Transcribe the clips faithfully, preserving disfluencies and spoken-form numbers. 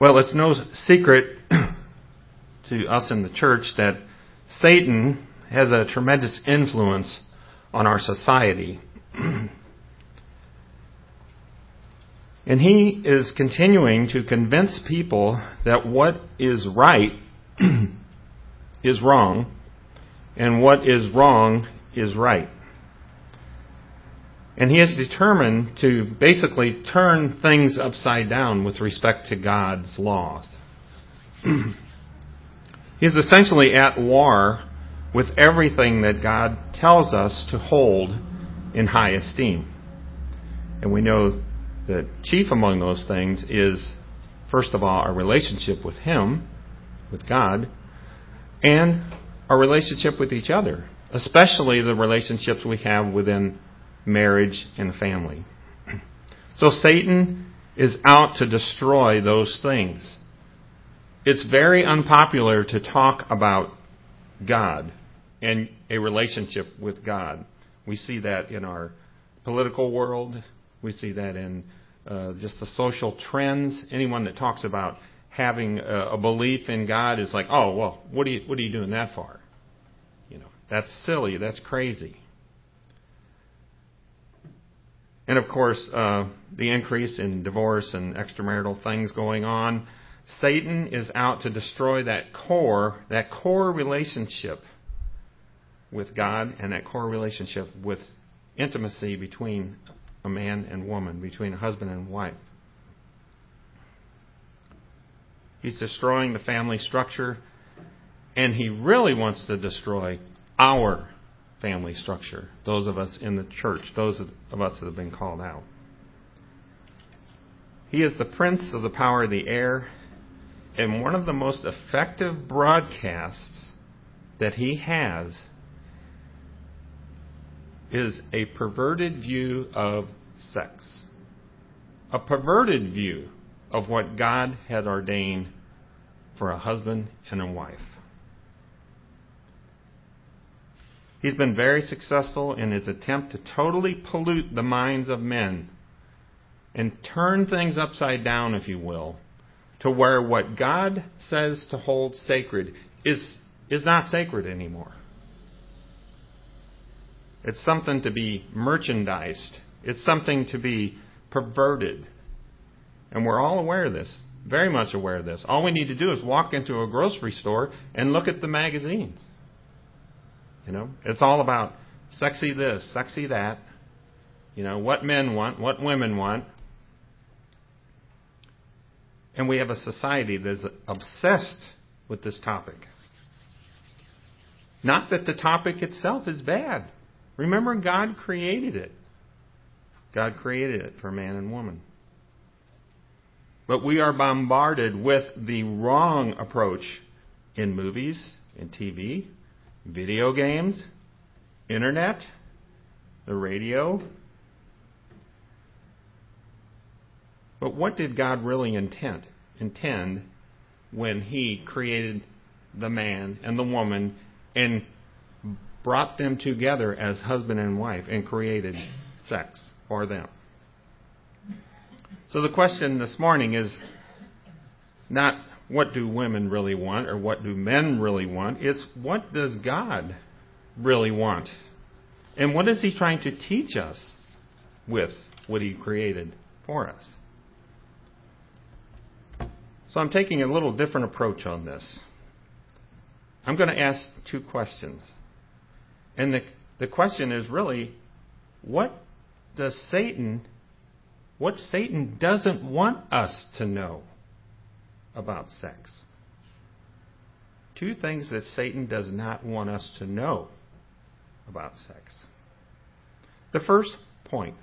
Well, it's no secret to us in the church that Satan has a tremendous influence on our society. And he is continuing to convince people that what is right is wrong, and what is wrong is right. And he is determined to basically turn things upside down with respect to God's laws. He's essentially at war with everything that God tells us to hold in high esteem. And we know that chief among those things is, first of all, our relationship with Him, with God, and our relationship with each other, especially the relationships we have within marriage and family. So Satan is out to destroy those things. It's very unpopular to talk about God and a relationship with God. We see that in our political world. We see that in uh, just the social trends. Anyone that talks about having a, a belief in God is like, oh, well, what are you, what are you doing that for? You know, that's silly. That's crazy. And of course, uh, the increase in divorce and extramarital things going on. Satan is out to destroy that core, that core relationship with God and that core relationship with intimacy between a man and woman, between a husband and wife. He's destroying the family structure, and he really wants to destroy our family structure, those of us in the church, those of us that have been called out. He is the prince of the power of the air, and one of the most effective broadcasts that he has is a perverted view of sex. A perverted view of what God had ordained for a husband and a wife. He's been very successful in his attempt to totally pollute the minds of men and turn things upside down, if you will, to where what God says to hold sacred is, is not sacred anymore. It's something to be merchandised. It's something to be perverted. And we're all aware of this, very much aware of this. All we need to do is walk into a grocery store and look at the magazines. You know, it's all about sexy this, sexy that. You know, what men want, what women want. And we have a society that is obsessed with this topic. Not that the topic itself is bad. Remember, God created it. God created it for man and woman. But we are bombarded with the wrong approach in movies, in T V, video games, internet, the radio. But what did God really intend, intend when He created the man and the woman and brought them together as husband and wife and created sex for them? So the question this morning is not what do women really want or what do men really want. It's what does God really want? And what is He trying to teach us with what He created for us? So I'm taking a little different approach on this. I'm going to ask two questions. And the, the question is really, what does Satan, what Satan doesn't want us to know about sex? Two things that Satan does not want us to know about sex. The first point.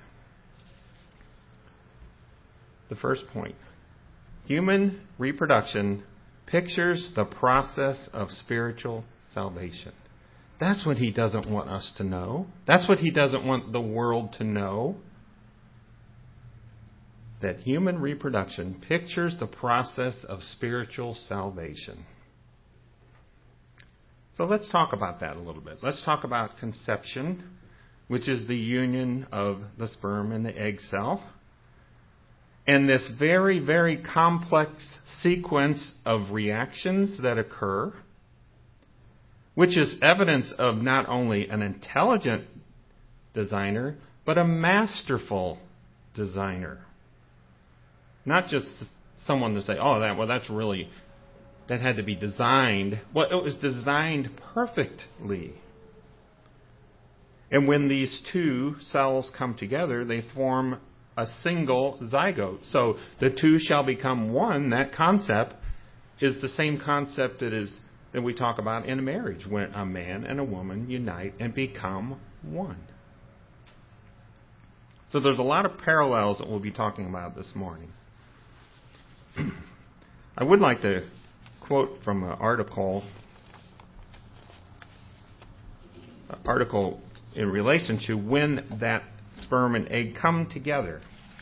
The first point. Human reproduction pictures the process of spiritual salvation. That's what he doesn't want us to know. That's what he doesn't want the world to know. That human reproduction pictures the process of spiritual salvation. So let's talk about that a little bit. Let's talk about conception, which is the union of the sperm and the egg cell. And this very, very complex sequence of reactions that occur, which is evidence of not only an intelligent designer, but a masterful designer. Not just someone to say, oh, that well, that's really, that had to be designed. Well, it was designed perfectly. And when these two cells come together, they form a single zygote. So the two shall become one. That concept is the same concept that is that we talk about in marriage, when a man and a woman unite and become one. So there's a lot of parallels that we'll be talking about this morning. I would like to quote from an article, an article in relation to when that sperm and egg come together.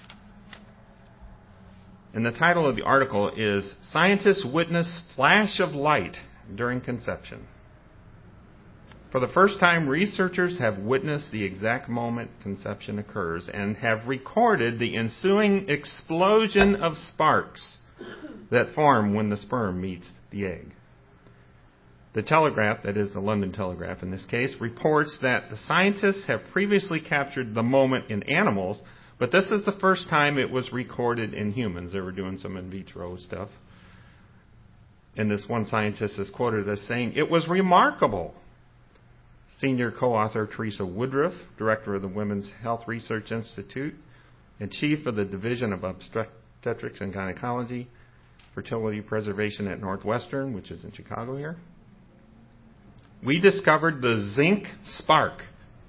And the title of the article is Scientists Witness Flash of Light During Conception. For the first time, researchers have witnessed the exact moment conception occurs and have recorded the ensuing explosion of sparks that form when the sperm meets the egg. The Telegraph, that is the London Telegraph in this case, reports that the scientists have previously captured the moment in animals, but this is the first time it was recorded in humans. They were doing some in vitro stuff. And this one scientist is quoted as saying, "It was remarkable." Senior co-author Teresa Woodruff, director of the Women's Health Research Institute and chief of the Division of Obstetrics and Gynecology, Fertility Preservation at Northwestern, which is in Chicago here. We discovered the zinc spark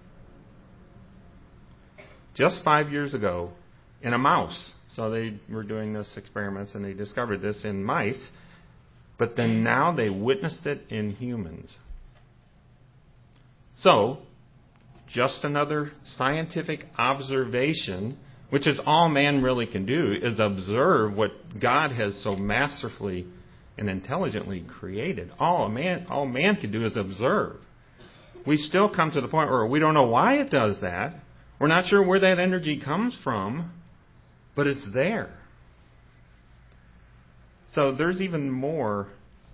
just five years ago in a mouse. So they were doing this experiments and they discovered this in mice, but then now they witnessed it in humans. So, just another scientific observation, which is all man really can do, is observe what God has so masterfully and intelligently created. All man, all man can do is observe. We still come to the point where we don't know why it does that. We're not sure where that energy comes from, but it's there. So there's even more,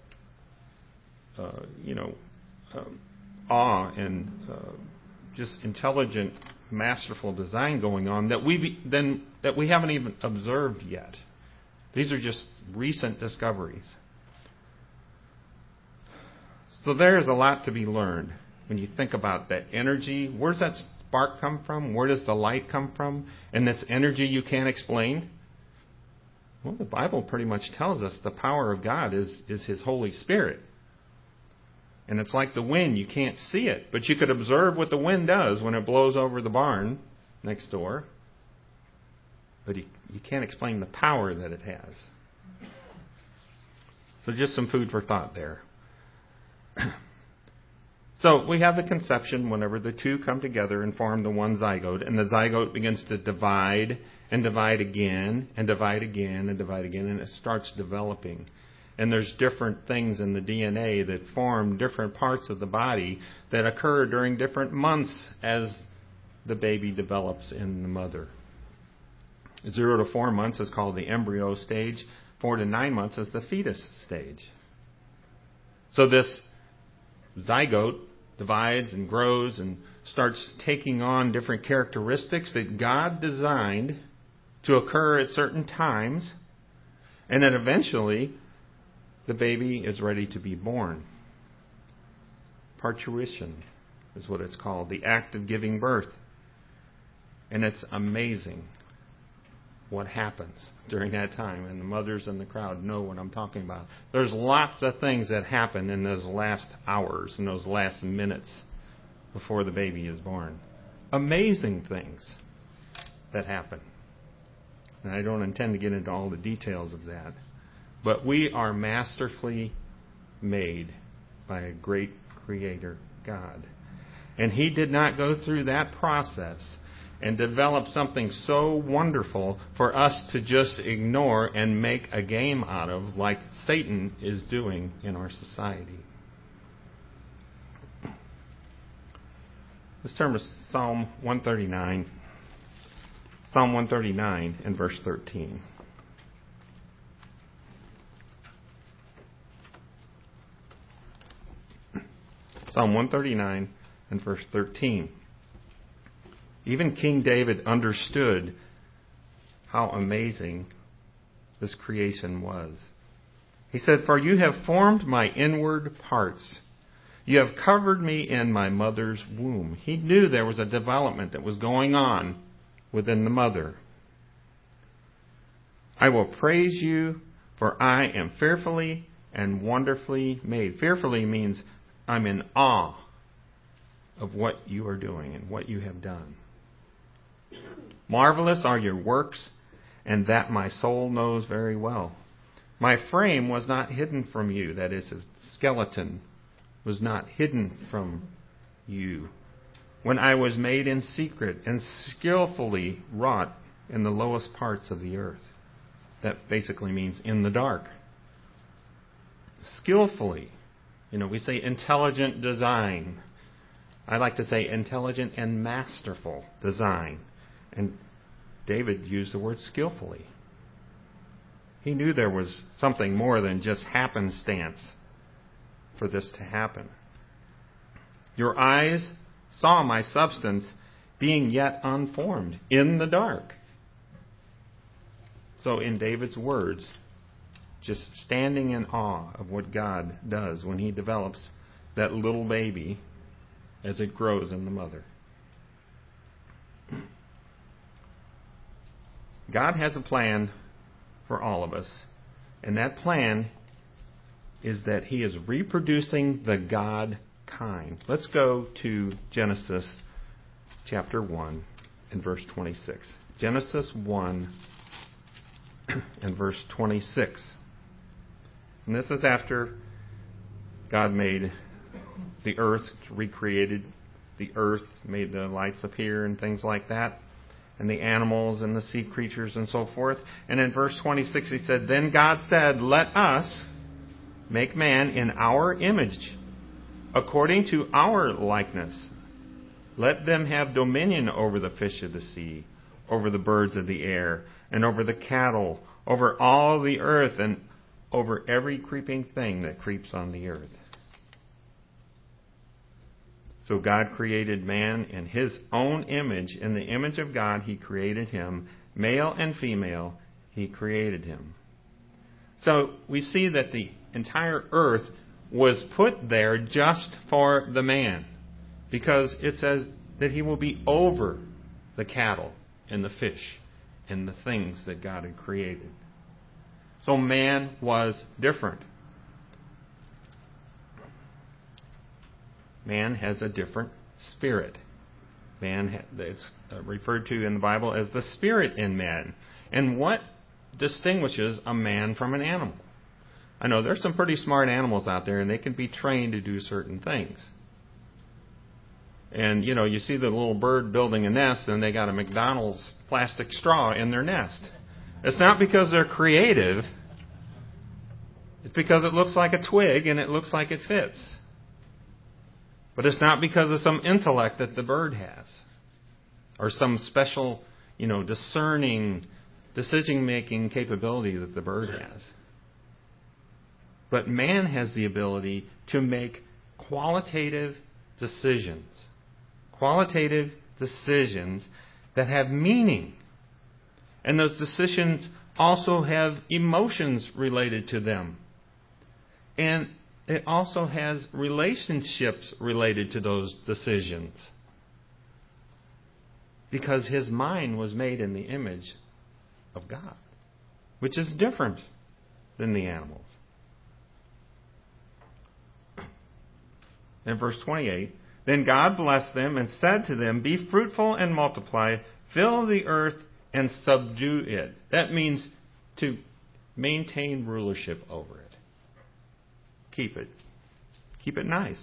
uh, you know, um, awe and uh, just intelligent, masterful design going on that we then that we haven't even observed yet. These are just recent discoveries. So there's a lot to be learned when you think about that energy. Where does that spark come from? Where does the light come from? And this energy you can't explain? Well, the Bible pretty much tells us the power of God is, is His Holy Spirit. And it's like the wind. You can't see it, but you could observe what the wind does when it blows over the barn next door. But you, you can't explain the power that it has. So just some food for thought there. So we have the conception whenever the two come together and form the one zygote, and the zygote begins to divide and divide again and divide again and divide again, and it starts developing. And there's different things in the D N A that form different parts of the body that occur during different months as the baby develops in the mother. Zero to four months is called the embryo stage. Four to nine months is the fetus stage. So this zygote divides and grows and starts taking on different characteristics that God designed to occur at certain times. And then eventually the baby is ready to be born. Parturition is what it's called, the act of giving birth. And it's amazing what happens during that time. And the mothers in the crowd know what I'm talking about. There's lots of things that happen in those last hours, in those last minutes before the baby is born. Amazing things that happen. And I don't intend to get into all the details of that. But we are masterfully made by a great Creator, God. And He did not go through that process and develop something so wonderful for us to just ignore and make a game out of, like Satan is doing in our society. Let's turn to Psalm one thirty-nine. Psalm one thirty-nine and verse thirteen. Psalm one thirty-nine and verse thirteen. Even King David understood how amazing this creation was. He said, "For you have formed my inward parts. You have covered me in my mother's womb." He knew there was a development that was going on within the mother. "I will praise you, for I am fearfully and wonderfully made." Fearfully means I'm in awe of what you are doing and what you have done. "Marvelous are your works, and that my soul knows very well. My frame was not hidden from you," that is, his skeleton was not hidden from you, "when I was made in secret and skillfully wrought in the lowest parts of the earth." That basically means in the dark. Skillfully. You know, we say intelligent design. I like to say intelligent and masterful design. And David used the word skillfully. He knew there was something more than just happenstance for this to happen. "Your eyes saw my substance being yet unformed in the dark." So in David's words, just standing in awe of what God does when He develops that little baby as it grows in the mother. God has a plan for all of us, and that plan is that He is reproducing the God kind. Let's go to Genesis chapter one and verse twenty-six. Genesis one and verse twenty-six. And this is after God made the earth, recreated the earth, made the lights appear and things like that, and the animals and the sea creatures and so forth. And in verse twenty-six He said, "Then God said, let us make man in our image, according to our likeness. Let them have dominion over the fish of the sea, over the birds of the air, and over the cattle, over all the earth, and over every creeping thing that creeps on the earth." So God created man in His own image. In the image of God He created him. Male and female He created him. So we see that the entire earth was put there just for the man, because it says that he will be over the cattle and the fish and the things that God had created. So man was different. Man has a different spirit. Man, it's referred to in the Bible as the spirit in man. And what distinguishes a man from an animal? I know there's some pretty smart animals out there, and they can be trained to do certain things. And, you know, you see the little bird building a nest, and they got a McDonald's plastic straw in their nest. It's not because they're creative. It's because it looks like a twig, and it looks like it fits. But it's not because of some intellect that the bird has, or some special, you know, discerning, decision-making capability that the bird has. But man has the ability to make qualitative decisions. Qualitative decisions that have meaning. And those decisions also have emotions related to them. And it also has relationships related to those decisions. Because his mind was made in the image of God, which is different than the animals. In verse twenty-eight, "Then God blessed them and said to them, be fruitful and multiply, fill the earth and subdue it." That means to maintain rulership over it. Keep it. Keep it nice.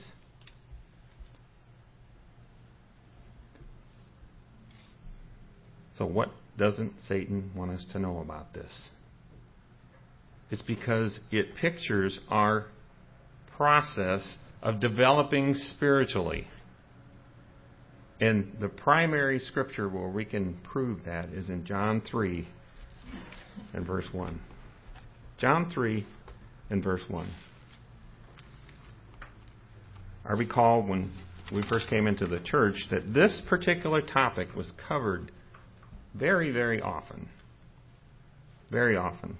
So what doesn't Satan want us to know about this? It's because it pictures our process of developing spiritually. And the primary scripture where we can prove that is in John three and verse one. John three and verse one. I recall when we first came into the church that this particular topic was covered very, very often. Very often.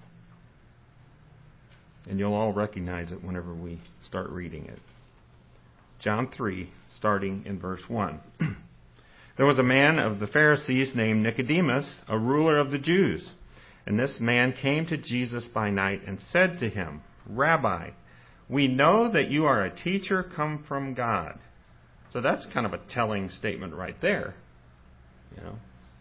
And you'll all recognize it whenever we start reading it. John three, starting in verse one. There was a man of the Pharisees named Nicodemus, a ruler of the Jews. And this man came to Jesus by night and said to him, Rabbi, we know that you are a teacher come from God. So that's kind of a telling statement right there. You know.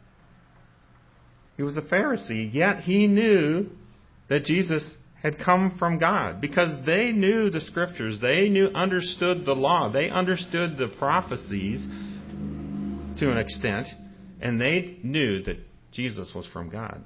He was a Pharisee, yet he knew that Jesus had come from God because they knew the Scriptures. They knew, understood the law. They understood the prophecies to an extent, and they knew that Jesus was from God.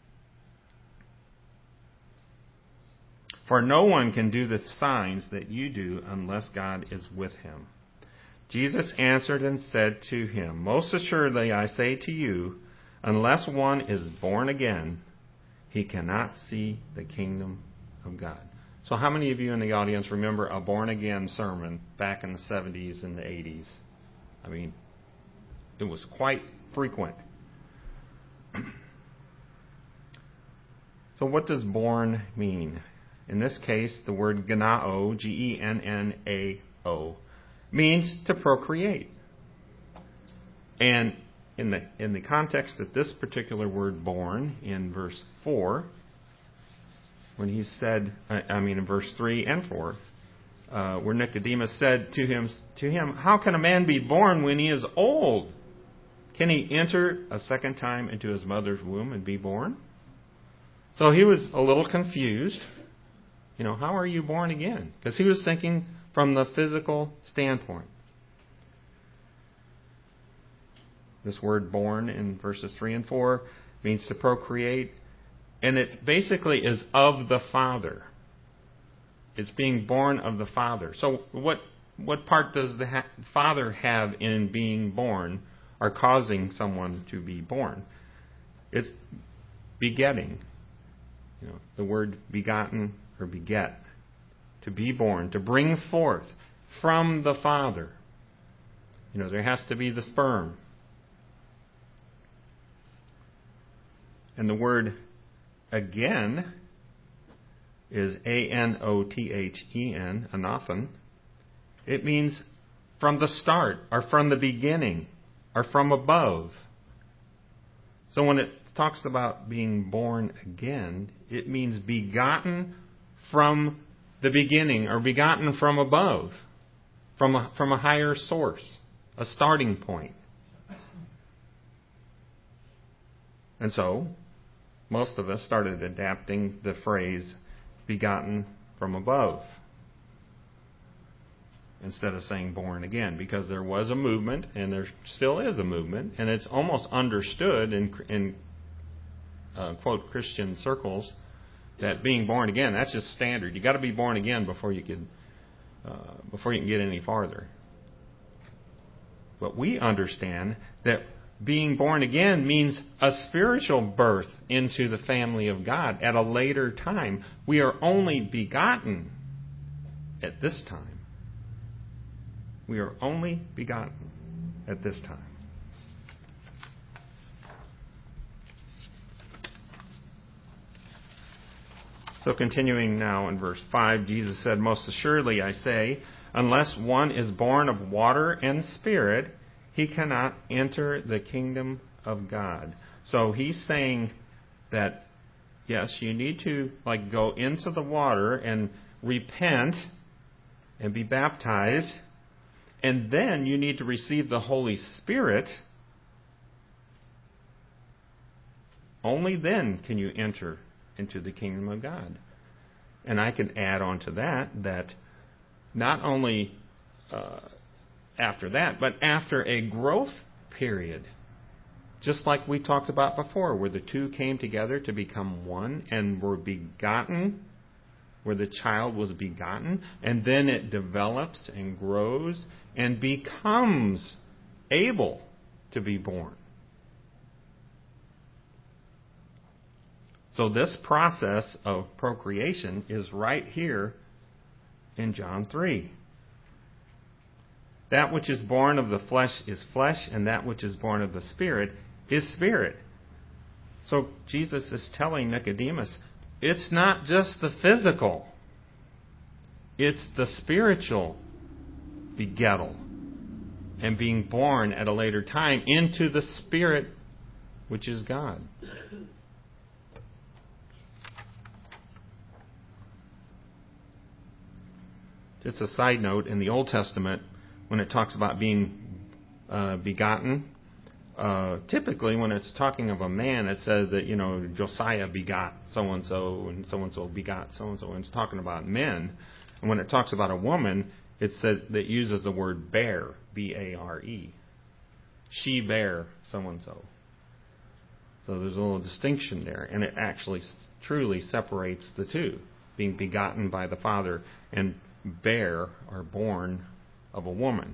For no one can do the signs that you do unless God is with him. Jesus answered and said to him, Most assuredly I say to you, unless one is born again, he cannot see the kingdom of God. So how many of you in the audience remember a born-again sermon back in the seventies and the eighties? I mean, it was quite frequent. So what does born mean? In this case, the word genao, G E N N A O, means to procreate. And in the in the context of this particular word born, in verse four, when he said, I mean in verse three and four, uh, where Nicodemus said to him, to him, how can a man be born when he is old? Can he enter a second time into his mother's womb and be born? So he was a little confused. You know, how are you born again? Because he was thinking from the physical standpoint. This word born in verses three and four means to procreate. And it basically is of the Father. It's being born of the Father. So what what part does the ha- Father have in being born or causing someone to be born? It's begetting. You know, the word begotten or beget. To be born, to bring forth from the Father. You know, there has to be the sperm. And the word again is A N O T H E N, anothen. It means from the start, or from the beginning, or from above. So when it talks about being born again, it means begotten from the beginning, or begotten from above, from a, from a higher source, a starting point. And so, most of us started adapting the phrase begotten from above instead of saying born again, because there was a movement, and there still is a movement, and it's almost understood in, in uh, quote, Christian circles, that being born again, that's just standard. You got to be born again before you can uh, before you can get any farther. But we understand that being born again means a spiritual birth into the family of God at a later time. We are only begotten at this time. We are only begotten at this time. So continuing now in verse five, Jesus said, Most assuredly I say, unless one is born of water and spirit, he cannot enter the kingdom of God. So he's saying that, yes, you need to like go into the water and repent and be baptized, and then you need to receive the Holy Spirit. Only then can you enter into the kingdom of God. And I can add on to that that not only uh, after that, but after a growth period, just like we talked about before, where the two came together to become one and were begotten, where the child was begotten, and then it develops and grows and becomes able to be born. So this process of procreation is right here in John three. That which is born of the flesh is flesh, and that which is born of the Spirit is spirit. So Jesus is telling Nicodemus, it's not just the physical. It's the spiritual begettal and being born at a later time into the Spirit, which is God. Just a side note, in the Old Testament, when it talks about being uh, begotten, uh, typically when it's talking of a man, it says that, you know, Josiah begot so-and-so and so-and-so begot so-and-so, and it's talking about men. And when it talks about a woman, it says that it uses the word bear, B A R E. She bare so-and-so. So there's a little distinction there, and it actually truly separates the two, being begotten by the Father and bear or born of a woman.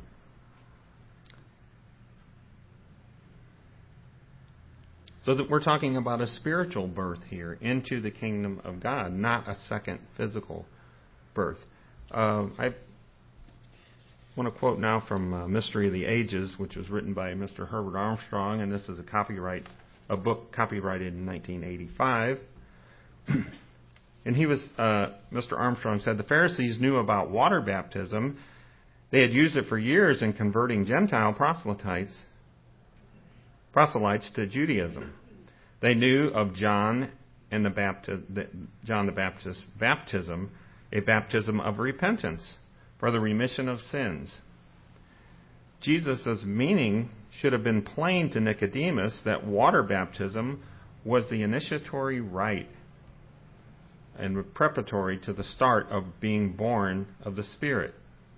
So that we're talking about a spiritual birth here into the kingdom of God, not a second physical birth. Uh, I want to quote now from uh, Mystery of the Ages, which was written by Mister Herbert Armstrong, and this is a copyright, a book copyrighted in nineteen eighty-five. And he was, uh, Mister Armstrong said, the Pharisees knew about water baptism. They had used it for years in converting Gentile proselytes, proselytes to Judaism. They knew of John and the Baptist, John the Baptist's baptism, a baptism of repentance for the remission of sins. Jesus' meaning should have been plain to Nicodemus that water baptism was the initiatory rite and preparatory to the start of being born of the Spirit.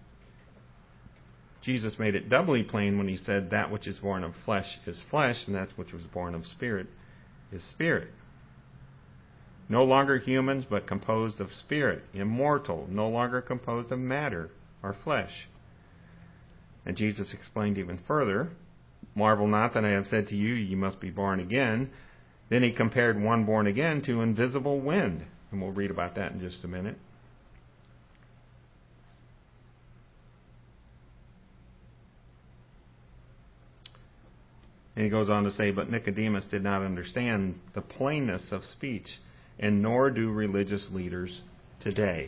Jesus made it doubly plain when he said, that which is born of flesh is flesh, and that which was born of spirit is spirit. No longer humans, but composed of spirit, immortal, no longer composed of matter or flesh. And Jesus explained even further, marvel not that I have said to you, you must be born again. Then he compared one born again to invisible wind. And we'll read about that in just a minute. And he goes on to say, but Nicodemus did not understand the plainness of speech, and nor do religious leaders today.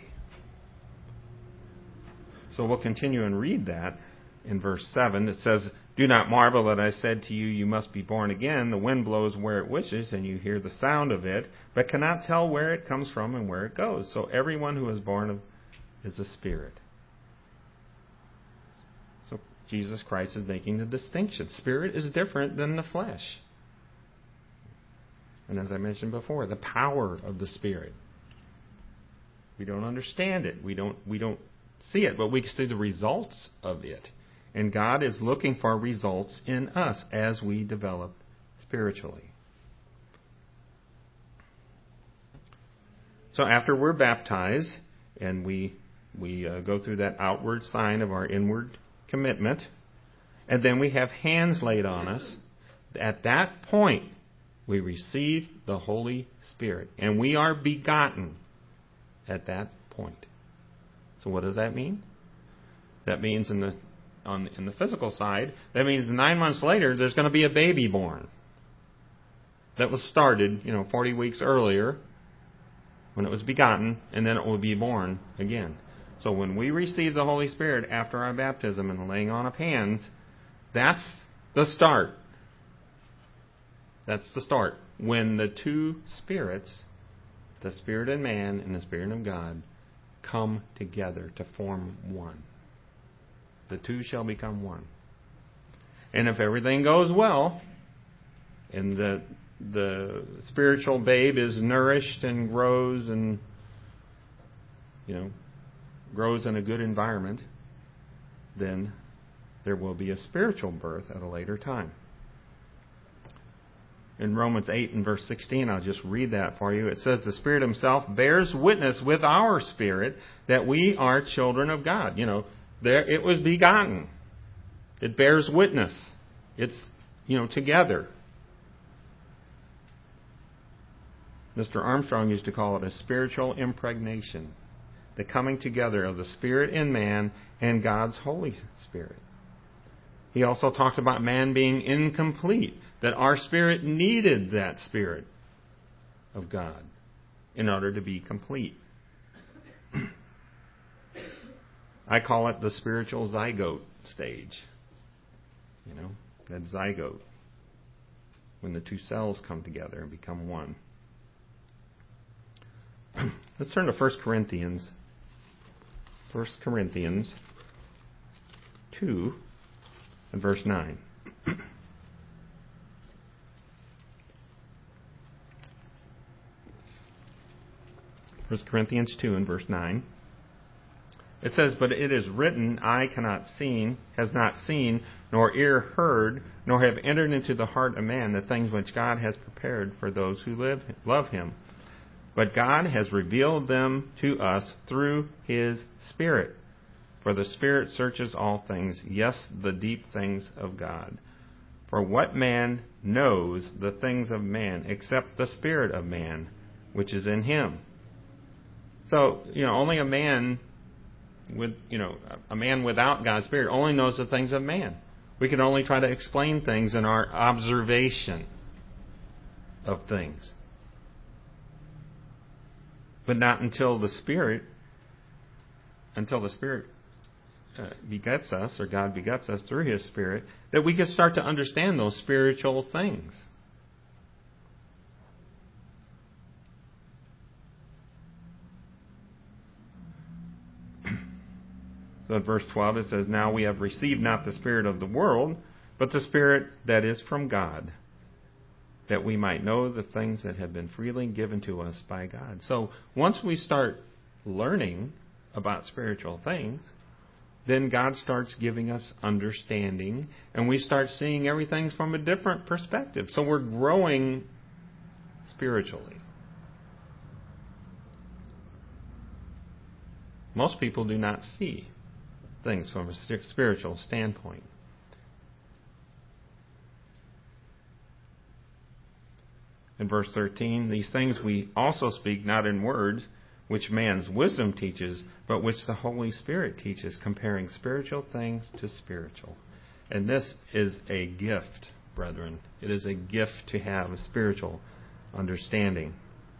So we'll continue and read that in verse seven. It says, do not marvel that I said to you, you must be born again. The wind blows where it wishes, and you hear the sound of it, but cannot tell where it comes from and where it goes. So everyone who is born of is a spirit. So Jesus Christ is making the distinction. Spirit is different than the flesh. And as I mentioned before, the power of the Spirit. We don't understand it. We don't we don't see it, but we can see the results of it. And God is looking for results in us as we develop spiritually. So after we're baptized and we we uh, go through that outward sign of our inward commitment, and then we have hands laid on us, at that point we receive the Holy Spirit, and we are begotten at that point. So what does that mean? That means in the on in the physical side, that means nine months later there's going to be a baby born. That was started, you know, forty weeks earlier when it was begotten, and then it will be born again. So when we receive the Holy Spirit after our baptism and the laying on of hands, that's the start. That's the start. When the two spirits, the Spirit in man and the Spirit of God, come together to form one. The two shall become one. And if everything goes well, and the the spiritual babe is nourished and grows and, you know, grows in a good environment, then there will be a spiritual birth at a later time. In Romans eight and verse sixteen, I'll just read that for you. It says, the Spirit Himself bears witness with our spirit that we are children of God. You know, there it was begotten. It bears witness. It's, you know, together. Mister Armstrong used to call it a spiritual impregnation. The coming together of the Spirit in man and God's Holy Spirit. He also talked about man being incomplete, that our spirit needed that Spirit of God in order to be complete. I call it the spiritual zygote stage. You know, that zygote, when the two cells come together and become one. Let's turn to First Corinthians. First Corinthians two and verse nine. First Corinthians two and verse nine. It says, "But it is written, eye cannot seen, has not seen, nor ear heard, nor have entered into the heart of man the things which God has prepared for those who live love Him. But God has revealed them to us through His Spirit. For the Spirit searches all things, yes, the deep things of God. For what man knows the things of man except the Spirit of man, which is in him?" So, you know, only a man with, you know, a man without God's Spirit only knows the things of man. We can only try to explain things in our observation of things. But not until the Spirit, until the Spirit uh, begets us, or God begets us through His Spirit, that we can start to understand those spiritual things. So in verse twelve it says, "Now we have received not the spirit of the world, but the Spirit that is from God, that we might know the things that have been freely given to us by God." So once we start learning about spiritual things, then God starts giving us understanding, and we start seeing everything from a different perspective. So we're growing spiritually. Most people do not see things from a spiritual standpoint. In verse thirteen, "These things we also speak not in words, which man's wisdom teaches, but which the Holy Spirit teaches, comparing spiritual things to spiritual." And this is a gift, brethren. It is a gift to have a spiritual understanding.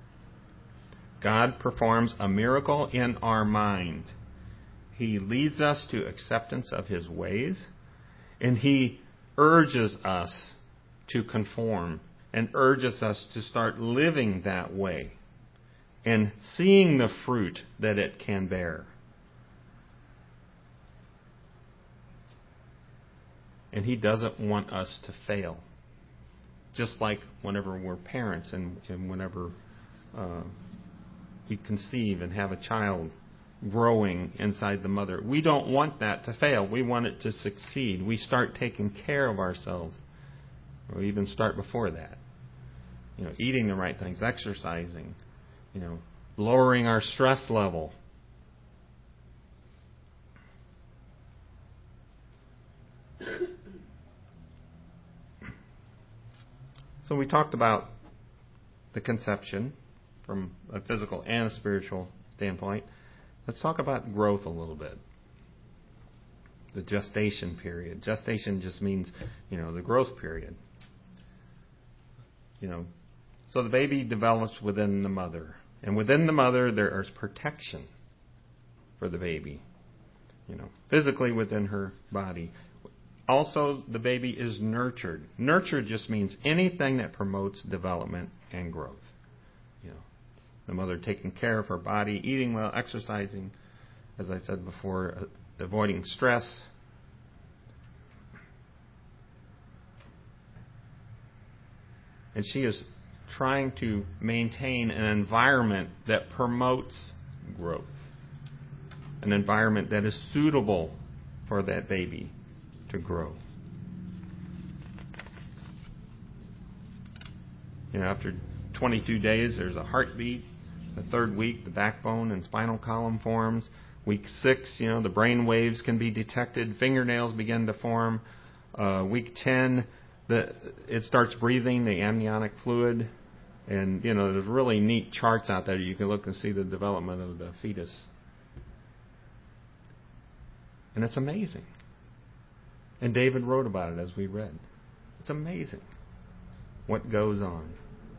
God performs a miracle in our mind. He leads us to acceptance of His ways, and He urges us to conform and urges us to start living that way and seeing the fruit that it can bear. And He doesn't want us to fail. Just like whenever we're parents and, and whenever uh, we conceive and have a child growing inside the mother. We don't want that to fail. We want it to succeed. We start taking care of ourselves. Or even start before that. You know, eating the right things, exercising, you know, lowering our stress level. So we talked about the conception from a physical and a spiritual standpoint. Let's talk about growth a little bit. The gestation period. Gestation just means, you know, the growth period. You know, so the baby develops within the mother. And within the mother, there is protection for the baby. You know, physically within her body. Also, the baby is nurtured. Nurtured just means anything that promotes development and growth. You know, the mother taking care of her body, eating well, exercising, as I said before, uh, avoiding stress. And she is trying to maintain an environment that promotes growth. An environment that is suitable for that baby to grow. You know, after twenty-two days, there's a heartbeat. The third week, the backbone and spinal column forms. Week six, you know, the brain waves can be detected. Fingernails begin to form. Uh, week ten, the it starts breathing, the amniotic fluid. And, you know, there's really neat charts out there. You can look and see the development of the fetus. And it's amazing. And David wrote about it as we read. It's amazing what goes on.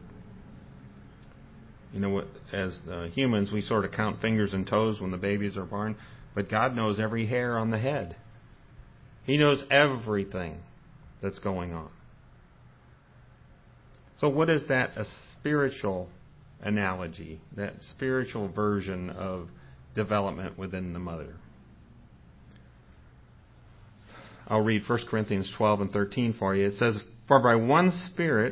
You know, as uh, humans, we sort of count fingers and toes when the babies are born, but God knows every hair on the head. He knows everything that's going on. So what is that a spiritual analogy, that spiritual version of development within the mother? I'll read First Corinthians twelve and thirteen for you. It says, "For by one Spirit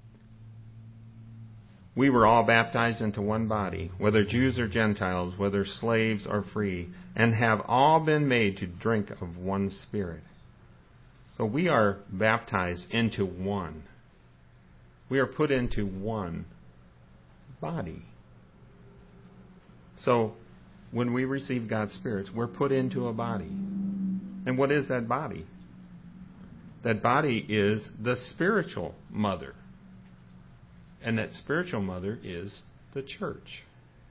we were all baptized into one body, whether Jews or Gentiles, whether slaves or free, and have all been made to drink of one Spirit." So we are baptized into one. We are put into one body. So when we receive God's Spirit, we're put into a body. And what is that body? That body is the spiritual mother. And that spiritual mother is the church.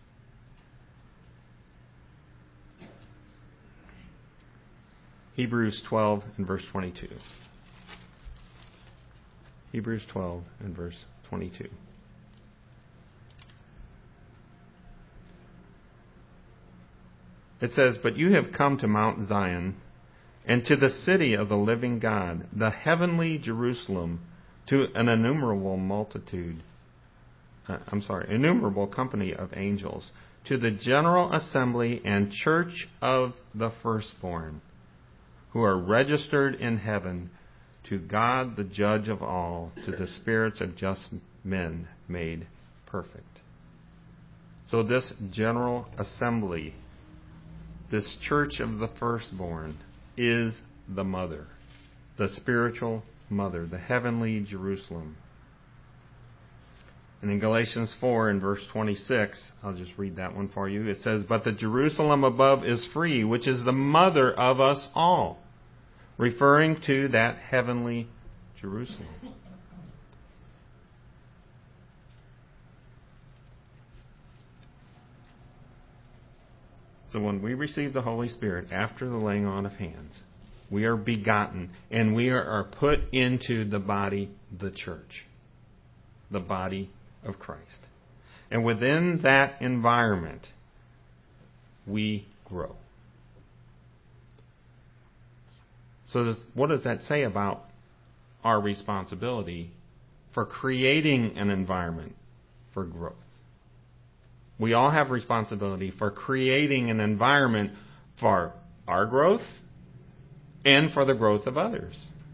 Hebrews twelve and verse twenty-two. Hebrews twelve and verse twenty-two. It says, "But you have come to Mount Zion, and to the city of the living God, the heavenly Jerusalem, to an innumerable multitude, uh, I'm sorry, innumerable company of angels, to the general assembly and church of the firstborn, who are registered in heaven, to God the judge of all, to the spirits of just men made perfect." So this general assembly, this church of the firstborn, is the mother, the spiritual mother, the heavenly Jerusalem. And in Galatians four and verse twenty-six, I'll just read that one for you. It says, "But the Jerusalem above is free, which is the mother of us all," referring to that heavenly Jerusalem. So when we receive the Holy Spirit after the laying on of hands, we are begotten and we are put into the body, the church, the body of Christ. And within that environment, we grow. So this, what does that say about our responsibility for creating an environment for growth? We all have responsibility for creating an environment for our growth and for the growth of others.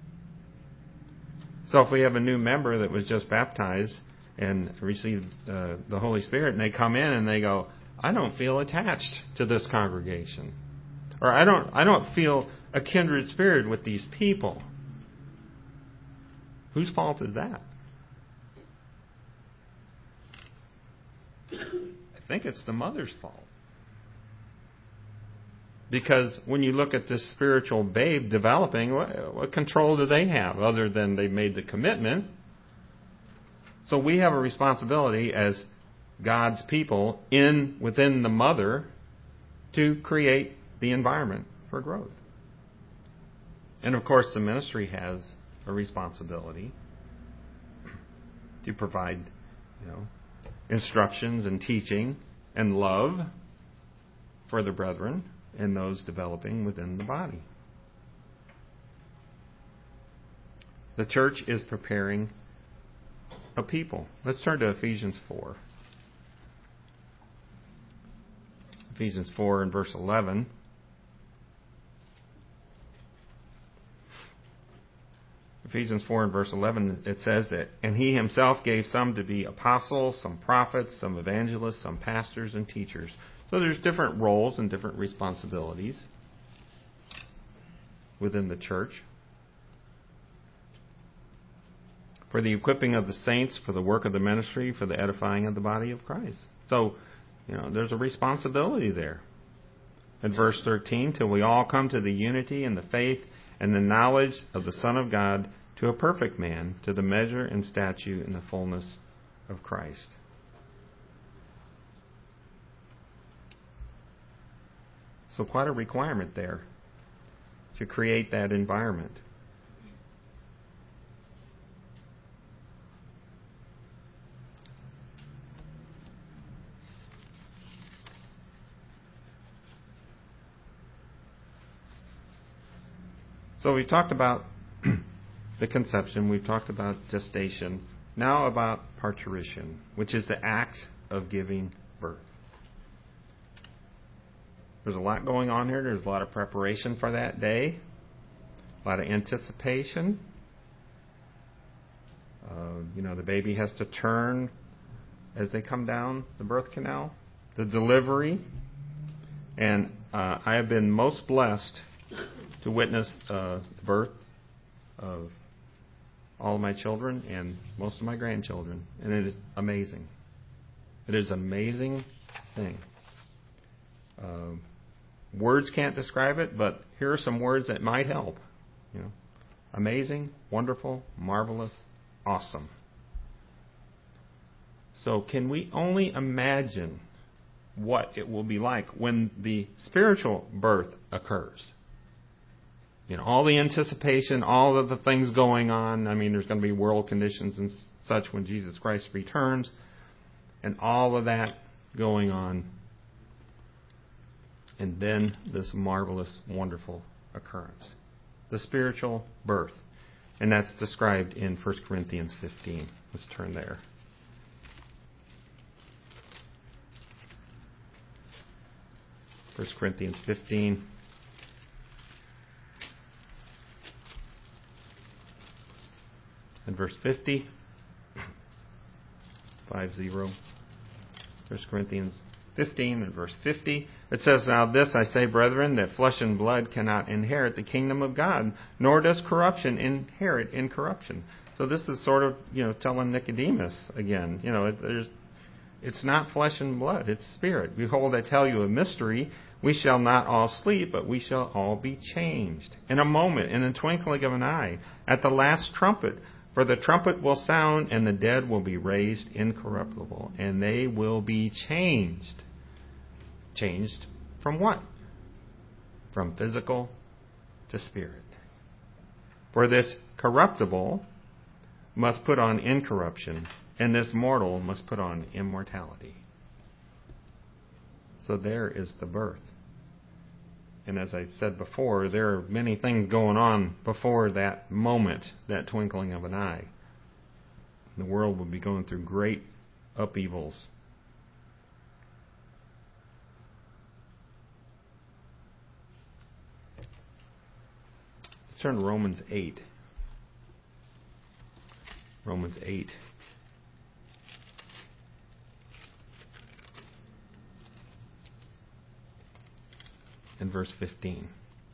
So if we have a new member that was just baptized and received uh, the Holy Spirit, and they come in and they go, "I don't feel attached to this congregation," or I don't, I don't feel a kindred spirit with these people. Whose fault is that? I think it's the mother's fault. Because when you look at this spiritual babe developing, what, what control do they have other than they made the commitment? So we have a responsibility as God's people in within the mother to create the environment for growth. And of course the ministry has a responsibility to provide, you know, instructions and teaching and love for the brethren and those developing within the body. The church is preparing a people. Let's turn to Ephesians four. Ephesians four and verse eleven. Ephesians four and verse eleven, it says that, "And he himself gave some to be apostles, some prophets, some evangelists, some pastors and teachers." So there's different roles and different responsibilities within the church. For the equipping of the saints, for the work of the ministry, for the edifying of the body of Christ. So, you know, there's a responsibility there. In verse thirteen, "Till we all come to the unity and the faith and the knowledge of the Son of God, to a perfect man, to the measure and stature in the fullness of Christ." So quite a requirement there to create that environment. So we talked about the conception. We've talked about gestation. Now about parturition, which is the act of giving birth. There's a lot going on here. There's a lot of preparation for that day. A lot of anticipation. Uh, you know, the baby has to turn as they come down the birth canal. The delivery. And uh, I have been most blessed to witness uh, the birth of all of my children and most of my grandchildren. And it is amazing. It is an amazing thing. Uh, words can't describe it, but here are some words that might help. You know, amazing, wonderful, marvelous, awesome. So can we only imagine what it will be like when the spiritual birth occurs? You know, all the anticipation, all of the things going on. I mean, there's going to be world conditions and such when Jesus Christ returns, and all of that going on. And then this marvelous, wonderful occurrence. The spiritual birth. And that's described in First Corinthians fifteen. Let's turn there. First Corinthians fifteen. And verse fifty. Five zero. First Corinthians fifteen and verse fifty. It says, "Now this I say, brethren, that flesh and blood cannot inherit the kingdom of God, nor does corruption inherit incorruption." So this is sort of, you know, telling Nicodemus again, you know, it, there's, it's not flesh and blood, it's spirit. "Behold, I tell you a mystery. We shall not all sleep, but we shall all be changed. In a moment, in the twinkling of an eye, at the last trumpet. For the trumpet will sound, and the dead will be raised incorruptible, and they will be changed." Changed from what? From physical to spirit. "For this corruptible must put on incorruption, and this mortal must put on immortality." So there is the birth. And as I said before, there are many things going on before that moment, that twinkling of an eye. The world will be going through great upheavals. Let's turn to Romans eight. Romans eight. And verse fifteen.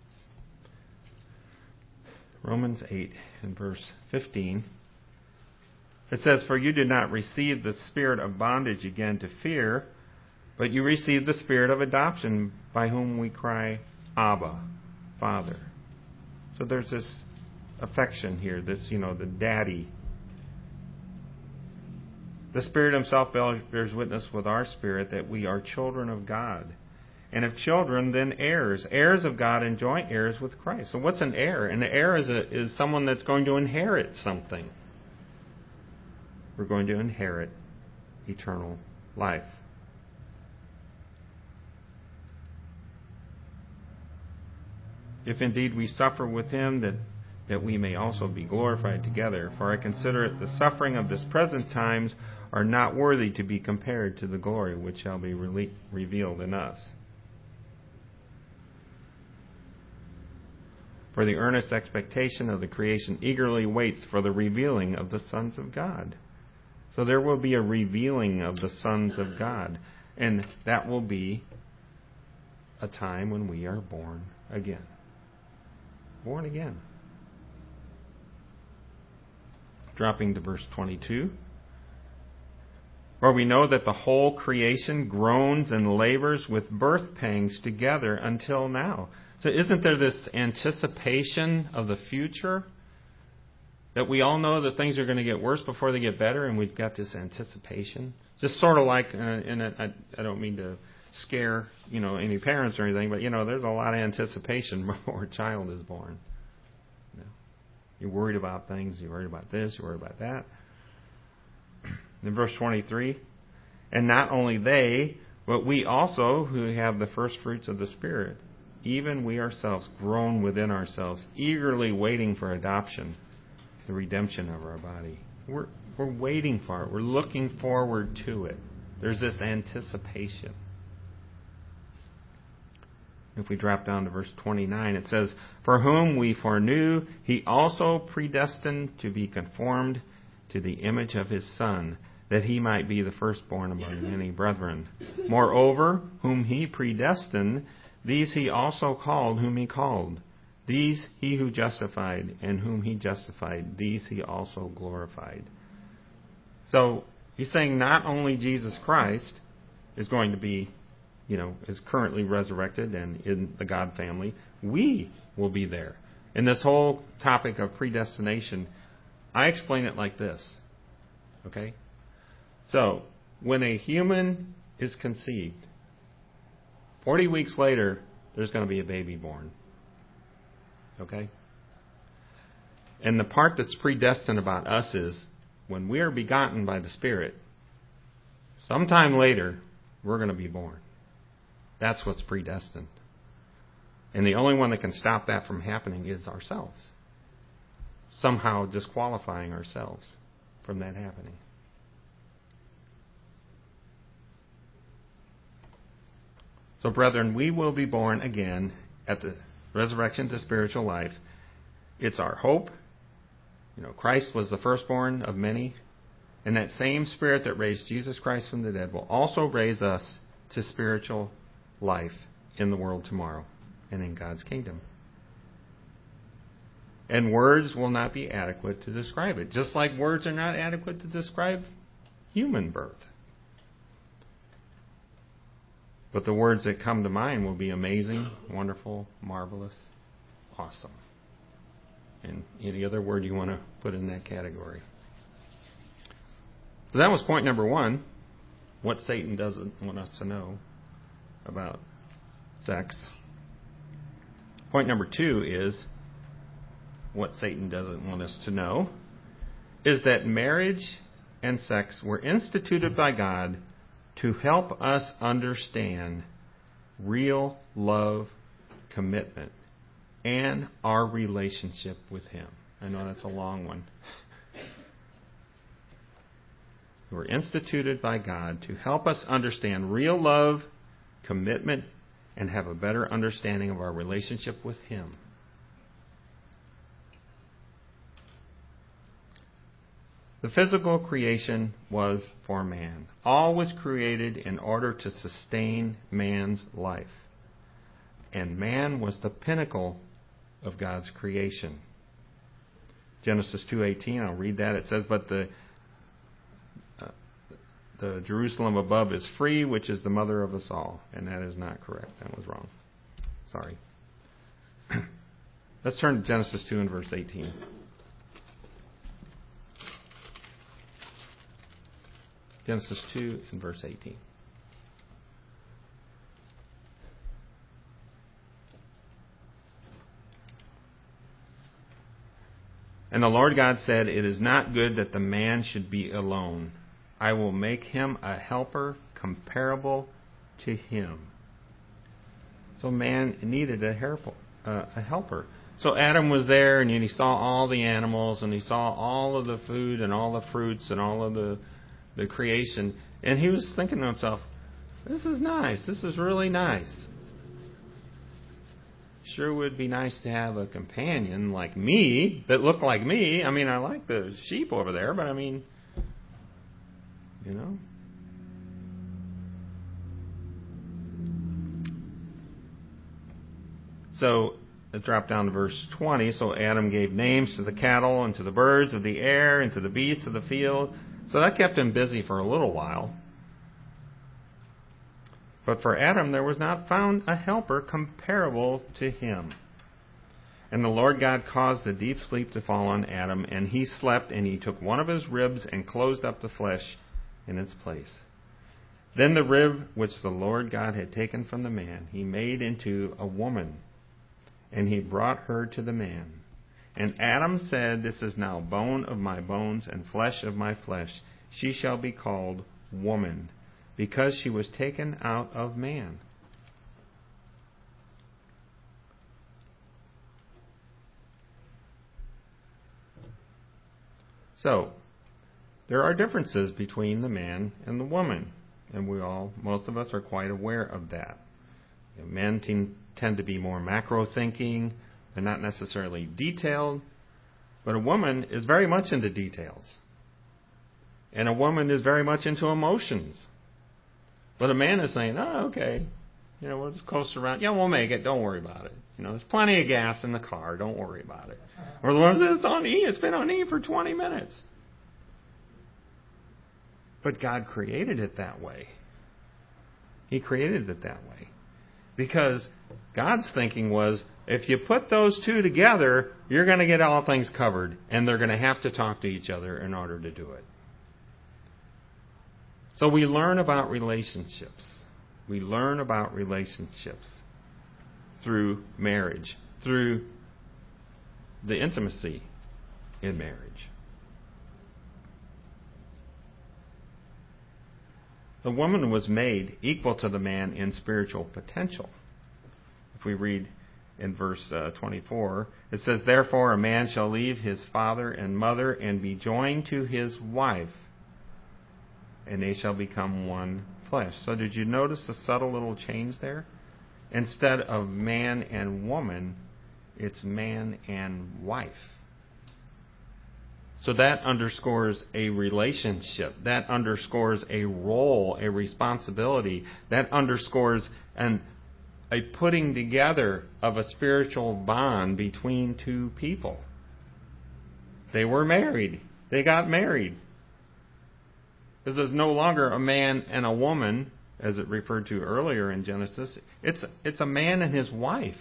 Romans eight and verse fifteen. It says, "For you did not receive the spirit of bondage again to fear, but you received the spirit of adoption, by whom we cry, Abba, Father." So there's this affection here, this, you know, the daddy. "The Spirit Himself bears witness with our spirit that we are children of God. And if children, then heirs, heirs of God and joint heirs with Christ." So what's an heir? An heir is, a, is someone that's going to inherit something. We're going to inherit eternal life. "If indeed we suffer with Him, that, that we may also be glorified together. For I consider it the suffering of this present times are not worthy to be compared to the glory which shall be re- revealed in us. For the earnest expectation of the creation eagerly waits for the revealing of the sons of God." So there will be a revealing of the sons of God. And that will be a time when we are born again. Born again. Dropping to verse twenty-two. "For we know that the whole creation groans and labors with birth pangs together until now." So isn't there this anticipation of the future? That we all know that things are going to get worse before they get better, and we've got this anticipation. Just sort of like, uh, and I, I don't mean to scare, you know, any parents or anything, but, you know, there's a lot of anticipation before a child is born. You know, you're worried about things, you're worried about this, you're worried about that. In verse twenty-three, "And not only they, but we also who have the first fruits of the Spirit, even we ourselves groan within ourselves, eagerly waiting for adoption, the redemption of our body. We're, we're waiting for it. We're looking forward to it. There's this anticipation. If we drop down to verse twenty-nine, it says, "For whom we foreknew, he also predestined to be conformed to the image of his Son, that he might be the firstborn among many brethren. Moreover, whom he predestined, these he also called whom he called. These he who justified, and whom he justified, these he also glorified." So he's saying not only Jesus Christ is going to be, you know, is currently resurrected and in the God family, we will be there. And this whole topic of predestination, I explain it like this. Okay? So, when a human is conceived, forty weeks later, there's going to be a baby born. Okay? And the part that's predestined about us is, when we are begotten by the Spirit, sometime later, we're going to be born. That's what's predestined. And the only one that can stop that from happening is ourselves. Somehow disqualifying ourselves from that happening. So, brethren, we will be born again at the resurrection to spiritual life. It's our hope. You know, Christ was the firstborn of many. And that same Spirit that raised Jesus Christ from the dead will also raise us to spiritual life in the world tomorrow and in God's kingdom. And words will not be adequate to describe it, just like words are not adequate to describe human birth. But the words that come to mind will be amazing, wonderful, marvelous, awesome. And any other word you want to put in that category. So that was point number one, what Satan doesn't want us to know about sex. Point number two is, what Satan doesn't want us to know, is that marriage and sex were instituted by God to help us understand real love, commitment, and our relationship with Him. I know that's a long one. We're instituted by God to help us understand real love, commitment, and have a better understanding of our relationship with Him. The physical creation was for man. All was created in order to sustain man's life. And man was the pinnacle of God's creation. Genesis two eighteen, I'll read that. It says, "But the uh, the Jerusalem above is free, which is the mother of us all." And that is not correct. That was wrong. Sorry. Let's turn to Genesis two and verse eighteen. Genesis two and verse eighteen. "And the Lord God said, It is not good that the man should be alone. I will make him a helper comparable to him." So man needed a helper. Uh, a helper. So Adam was there, and he saw all the animals, and he saw all of the food, and all the fruits, and all of the the creation, and he was thinking to himself, "This is nice. This is really nice. Sure would be nice to have a companion like me that looked like me. I mean, I like the sheep over there, but I mean, you know." So let's drop down to verse twenty. "So Adam gave names to the cattle and to the birds of the air and to the beasts of the field." So that kept him busy for a little while. "But for Adam there was not found a helper comparable to him. And the Lord God caused a deep sleep to fall on Adam, and he slept, and he took one of his ribs and closed up the flesh in its place. Then the rib which the Lord God had taken from the man, he made into a woman, and he brought her to the man. And Adam said, This is now bone of my bones and flesh of my flesh. She shall be called woman, because she was taken out of man." So, there are differences between the man and the woman, and we all, most of us are quite aware of that. You know, men t- tend to be more macro thinking. They're not necessarily detailed, but a woman is very much into details. And a woman is very much into emotions. But a man is saying, oh, okay, you know, we'll just coast around. Yeah, we'll make it. Don't worry about it. You know, there's plenty of gas in the car. Don't worry about it. Or the one says, it's on E. It's been on E for twenty minutes. But God created it that way. He created it that way. Because God's thinking was, if you put those two together, you're going to get all things covered. And they're going to have to talk to each other in order to do it. So we learn about relationships. We learn about relationships through marriage, through the intimacy in marriage. The woman was made equal to the man in spiritual potential. If we read in verse uh, twenty-four, it says, therefore a man shall leave his father and mother and be joined to his wife, and they shall become one flesh. So did you notice a subtle little change there? Instead of man and woman, it's man and wife. So that underscores a relationship. That underscores a role, a responsibility. That underscores an, a putting together of a spiritual bond between two people. They were married. They got married. This is no longer a man and a woman, as it referred to earlier in Genesis. It's, it's a man and his wife.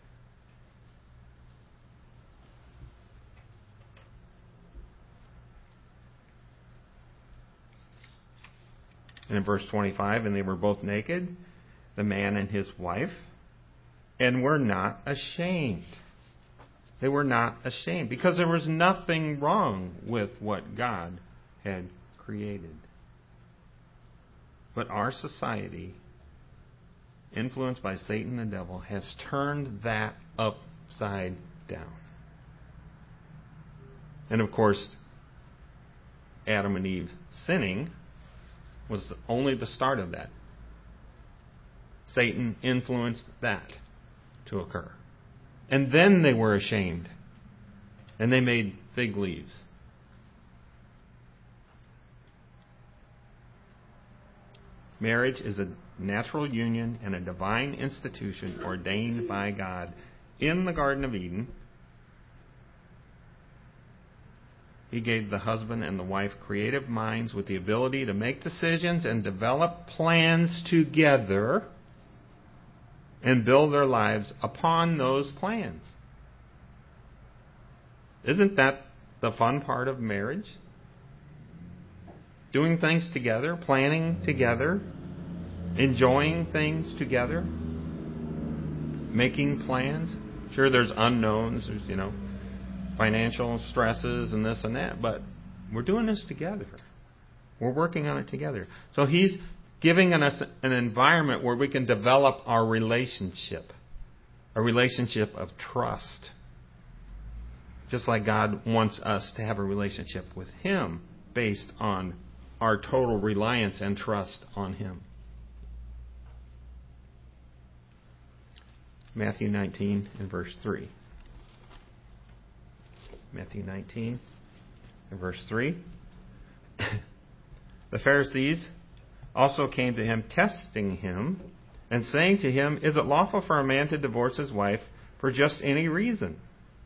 And in verse twenty-five, and they were both naked, the man and his wife, and were not ashamed. They were not ashamed because there was nothing wrong with what God had created. But our society, influenced by Satan and the devil, has turned that upside down. And of course, Adam and Eve sinning was only the start of that. Satan influenced that to occur. And then they were ashamed. And they made fig leaves. Marriage is a natural union and a divine institution ordained by God in the Garden of Eden. He gave the husband and the wife creative minds with the ability to make decisions and develop plans together and build their lives upon those plans. Isn't that the fun part of marriage? Doing things together, planning together, enjoying things together, making plans. Sure, there's unknowns, there's, you know, financial stresses and this and that, but we're doing this together. We're working on it together. So He's giving us an environment where we can develop our relationship, a relationship of trust. Just like God wants us to have a relationship with Him based on our total reliance and trust on Him. Matthew nineteen and verse three. Matthew nineteen and verse three. The Pharisees also came to Him, testing Him, and saying to Him, is it lawful for a man to divorce his wife for just any reason?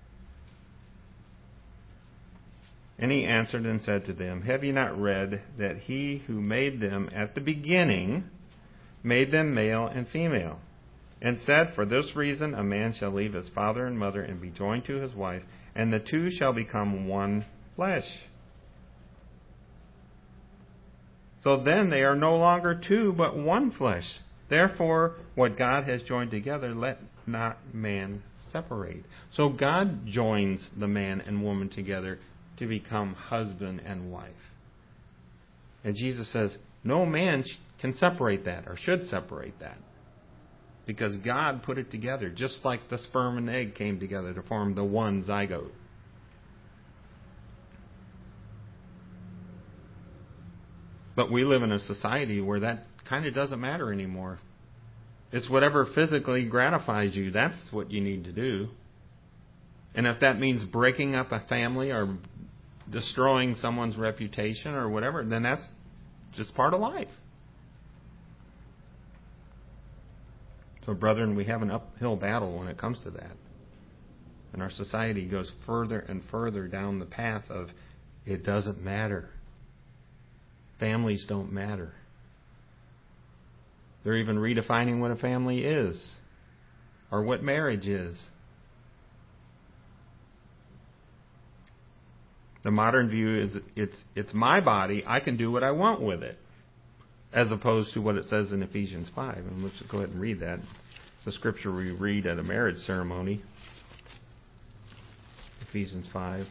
And He answered and said to them, have you not read that He who made them at the beginning made them male and female, and said, for this reason a man shall leave his father and mother and be joined to his wife, and the two shall become one flesh. So then they are no longer two, but one flesh. Therefore, what God has joined together, let not man separate. So God joins the man and woman together to become husband and wife. And Jesus says, no man can separate that, or should separate that. Because God put it together, just like the sperm and egg came together to form the one zygote. But we live in a society where that kind of doesn't matter anymore. It's whatever physically gratifies you. That's what you need to do. And if that means breaking up a family or destroying someone's reputation or whatever, then that's just part of life. So, brethren, we have an uphill battle when it comes to that. And our society goes further and further down the path of it doesn't matter. Families don't matter. They're even redefining what a family is or what marriage is. The modern view is it's it's my body, I can do what I want with it, as opposed to what it says in Ephesians five. And let's go ahead and read that. It's a scripture we read at a marriage ceremony. Ephesians five,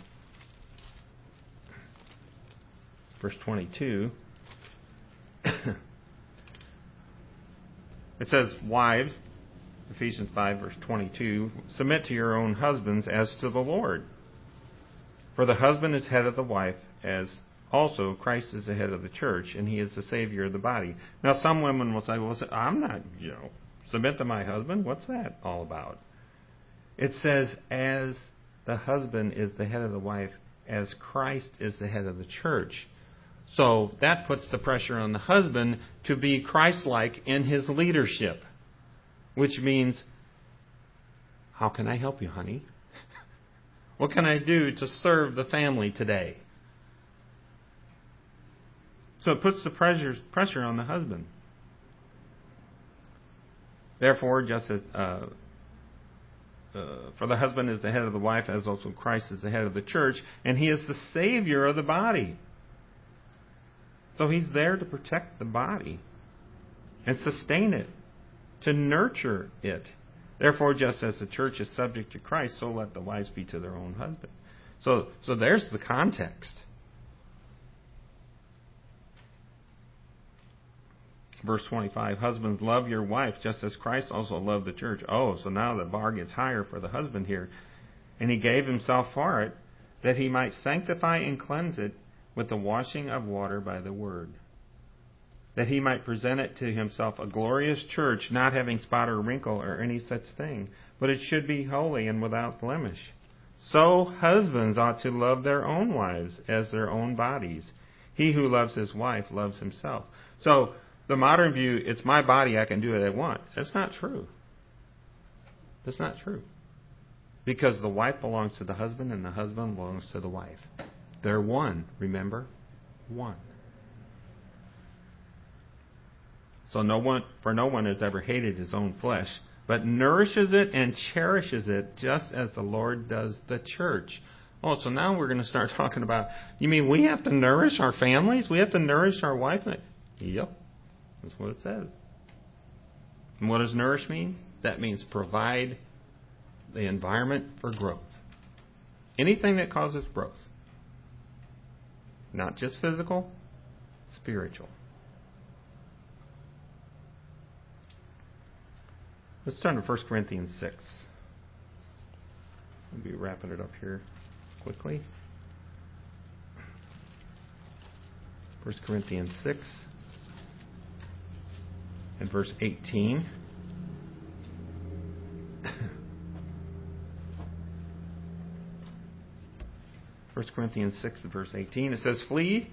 verse twenty-two. It says, wives, Ephesians five, verse twenty-two, submit to your own husbands as to the Lord. For the husband is head of the wife, as also Christ is the head of the church, and he is the Savior of the body. Now, some women will say, well, I'm not, you know, submit to my husband. What's that all about? It says, as the husband is the head of the wife, as Christ is the head of the church. So that puts the pressure on the husband to be Christ-like in his leadership, which means, how can I help you, honey? What can I do to serve the family today? So it puts the pressure pressure on the husband. Therefore, just as uh, uh, for the husband is the head of the wife, as also Christ is the head of the church, and he is the Savior of the body. So he's there to protect the body and sustain it, to nurture it. Therefore, just as the church is subject to Christ, so let the wives be to their own husband. So, so there's the context. Verse twenty-five, husbands, love your wife just as Christ also loved the church. Oh, so now the bar gets higher for the husband here. And he gave himself for it, that he might sanctify and cleanse it with the washing of water by the word, that he might present it to himself a glorious church, not having spot or wrinkle or any such thing, but it should be holy and without blemish. So husbands ought to love their own wives as their own bodies. He who loves his wife loves himself. So the modern view, it's my body, I can do what I want. That's not true. That's not true. Because the wife belongs to the husband and the husband belongs to the wife. They're one, remember? One. So no one, for no one has ever hated his own flesh, but nourishes it and cherishes it, just as the Lord does the church. Oh, so now we're going to start talking about, you mean we have to nourish our families? We have to nourish our wife? Yep, that's what it says. And what does nourish mean? That means provide the environment for growth. Anything that causes growth. Not just physical, spiritual. Let's turn to First Corinthians six. We'll be wrapping it up here quickly. First Corinthians six and verse eighteen. First Corinthians six and verse eighteen. It says, flee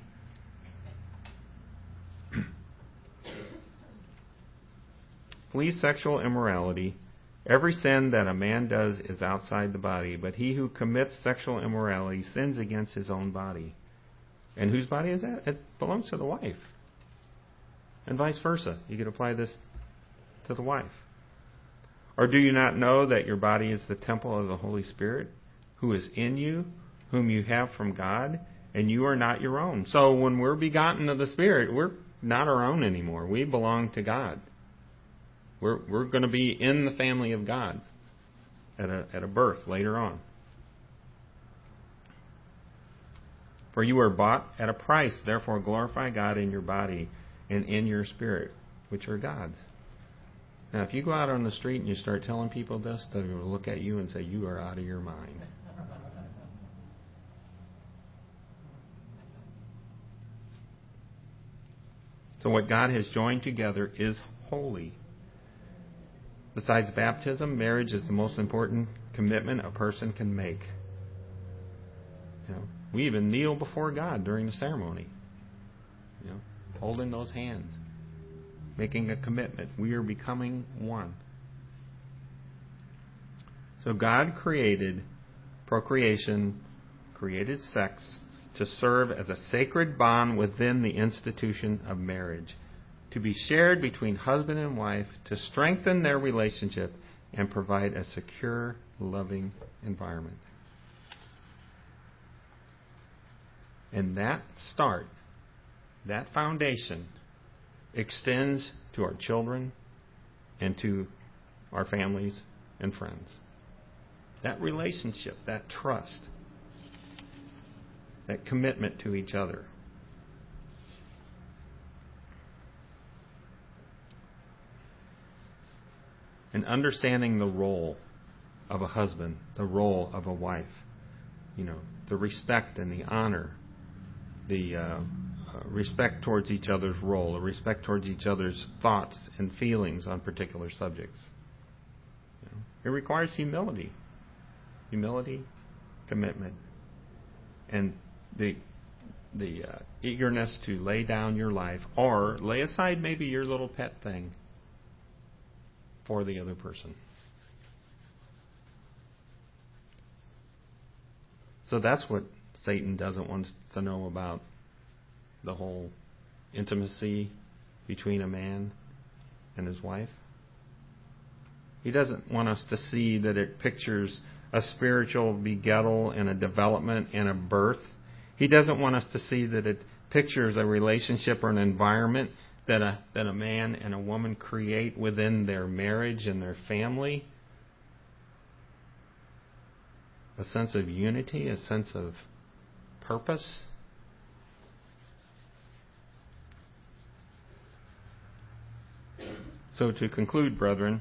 Flee sexual immorality. Every sin that a man does is outside the body, but he who commits sexual immorality sins against his own body. And whose body is that? It belongs to the wife. And vice versa. You could apply this to the wife. Or do you not know that your body is the temple of the Holy Spirit, who is in you, whom you have from God, and you are not your own? So when we're begotten of the Spirit, we're not our own anymore. We belong to God. We're we're going to be in the family of God at a at a birth later on. For you are bought at a price, therefore glorify God in your body and in your spirit, which are God's. Now, if you go out on the street and you start telling people this, they're going to look at you and say, you are out of your mind. So what God has joined together is holy. Besides baptism, marriage is the most important commitment a person can make. You know, we even kneel before God during the ceremony. You know, holding those hands, making a commitment. We are becoming one. So God created procreation, created sex to serve as a sacred bond within the institution of marriage, to be shared between husband and wife, to strengthen their relationship and provide a secure, loving environment. And that start, that foundation, extends to our children and to our families and friends. That relationship, that trust, that commitment to each other. And understanding the role of a husband, the role of a wife, you know, the respect and the honor, the uh, uh, respect towards each other's role, the respect towards each other's thoughts and feelings on particular subjects. You know, it requires humility. Humility, commitment, and the the uh, eagerness to lay down your life or lay aside maybe your little pet thing for the other person. So that's what Satan doesn't want us to know about the whole intimacy between a man and his wife. He doesn't want us to see that it pictures a spiritual begettal and a development and a birth. He doesn't want us to see that it pictures a relationship or an environment that a that a man and a woman create within their marriage and their family. A sense of unity, a sense of purpose. So to conclude, brethren,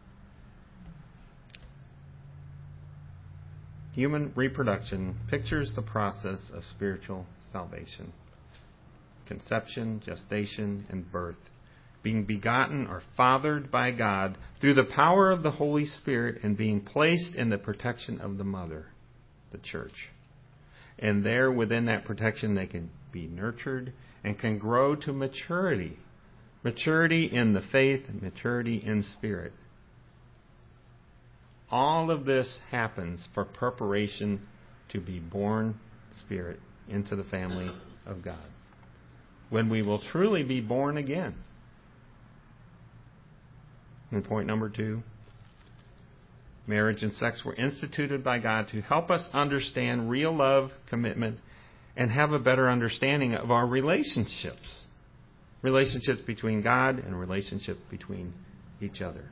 human reproduction pictures the process of spiritual salvation. Conception, gestation, and birth. Being begotten or fathered by God through the power of the Holy Spirit and being placed in the protection of the mother, the church. And there within that protection they can be nurtured and can grow to maturity. Maturity in the faith, maturity in spirit. All of this happens for preparation to be born spirit into the family of God, when we will truly be born again. And point number two, marriage and sex were instituted by God to help us understand real love, commitment, and have a better understanding of our relationships. Relationships between God and relationships between each other.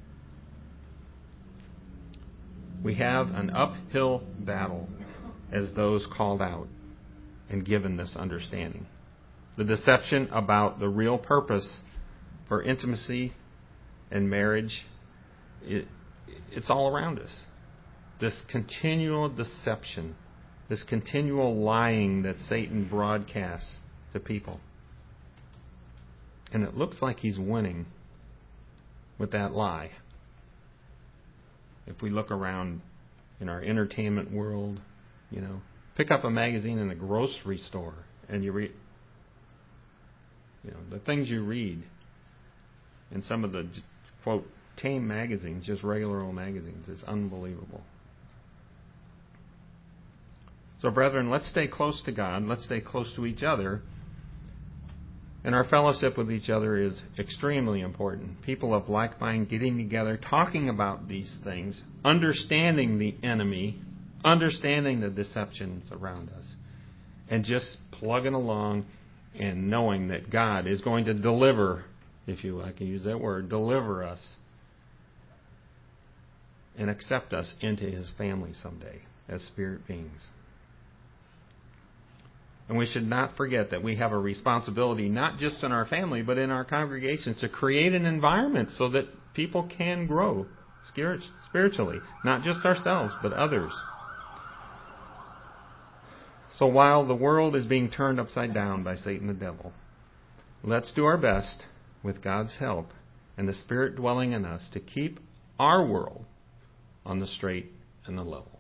We have an uphill battle as those called out and given this understanding. The deception about the real purpose for intimacy and marriage, it, it's all around us. This continual deception, this continual lying that Satan broadcasts to people. And it looks like he's winning with that lie. If we look around in our entertainment world, you know, pick up a magazine in a grocery store and you read, you know, the things you read in some of the, quote, tame magazines, just regular old magazines, is unbelievable. So, brethren, let's stay close to God. Let's stay close to each other. And our fellowship with each other is extremely important. People of like mind getting together, talking about these things, understanding the enemy, understanding the deceptions around us, and just plugging along and knowing that God is going to deliver, if you like, I can use that word, deliver us and accept us into His family someday as spirit beings. And we should not forget that we have a responsibility, not just in our family, but in our congregations, to create an environment so that people can grow spiritually. Not just ourselves, but others. So while the world is being turned upside down by Satan the devil, let's do our best, with God's help and the Spirit dwelling in us, to keep our world on the straight and the level.